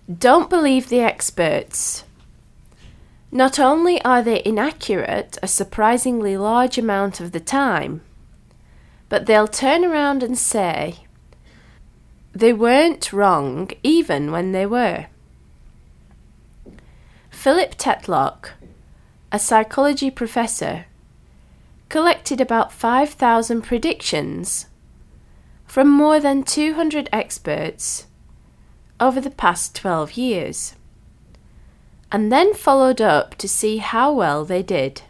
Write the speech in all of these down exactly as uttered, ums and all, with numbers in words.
Don't believe the experts. Not only are they inaccurate a surprisingly large amount of the time, but they'll turn around and say they weren't wrong even when they were. Philip Tetlock, a psychology professor, collected about five thousand predictions from more than two hundred experts over the past twelve years, and then followed up to see how well they did.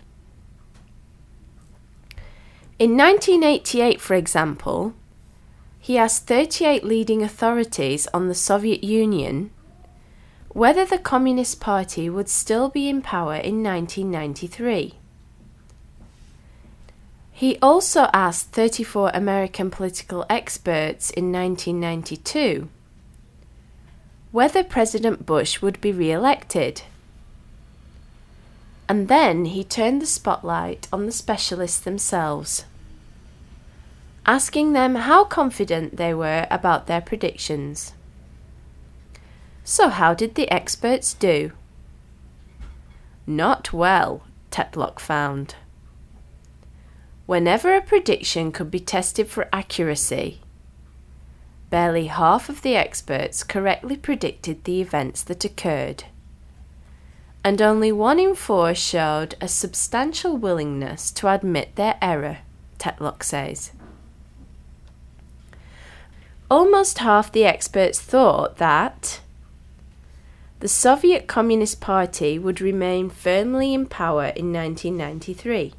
In nineteen eighty-eight, for example, he asked thirty-eight leading authorities on the Soviet Union whether the Communist Party would still be in power in nineteen ninety-three. He also asked thirty-four American political experts in nineteen ninety-two whether President Bush would be re-elected. And then he turned the spotlight on the specialists themselves, asking them how confident they were about their predictions. So how did the experts do? Not well, Tetlock found. Whenever a prediction could be tested for accuracy, barely half of the experts correctly predicted the events that occurred, and only one in four showed a substantial willingness to admit their error, Tetlock says. Almost half the experts thought that the Soviet Communist Party would remain firmly in power in nineteen ninety-three,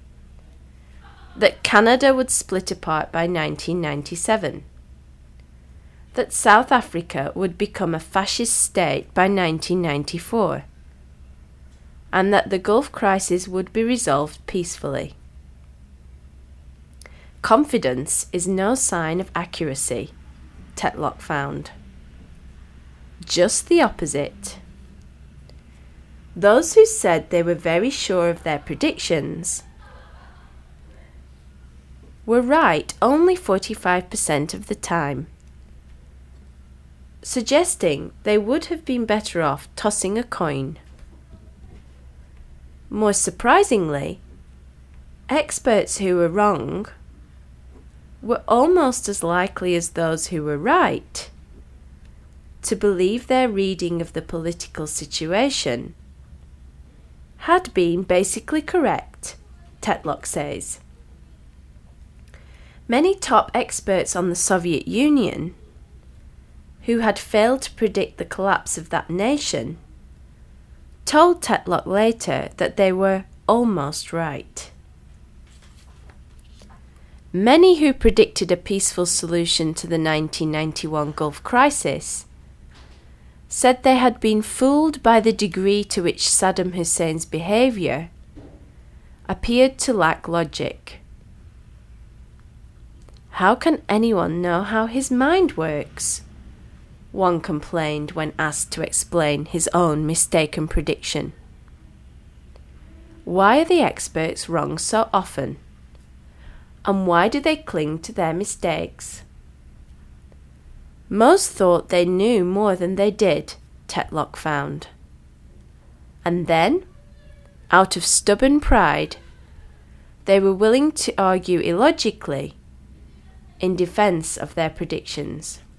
that Canada would split apart by nineteen ninety-seven, that South Africa would become a fascist state by nineteen ninety-four, and that the Gulf crisis would be resolved peacefully. Confidence is no sign of accuracy, Tetlock found. Just the opposite. Those who said they were very sure of their predictions were right only forty-five percent of the time, suggesting they would have been better off tossing a coin. More surprisingly, experts who were wrong were almost as likely as those who were right to believe their reading of the political situation had been basically correct, Tetlock says. Many top experts on the Soviet Union, who had failed to predict the collapse of that nation, told Tetlock later that they were almost right. Many who predicted a peaceful solution to the nineteen ninety-one Gulf crisis said they had been fooled by the degree to which Saddam Hussein's behaviour appeared to lack logic. How can anyone know how his mind works? One complained when asked to explain his own mistaken prediction. Why are the experts wrong so often? And why do they cling to their mistakes? Most thought they knew more than they did, Tetlock found. And then, out of stubborn pride, they were willing to argue illogically in defense of their predictions.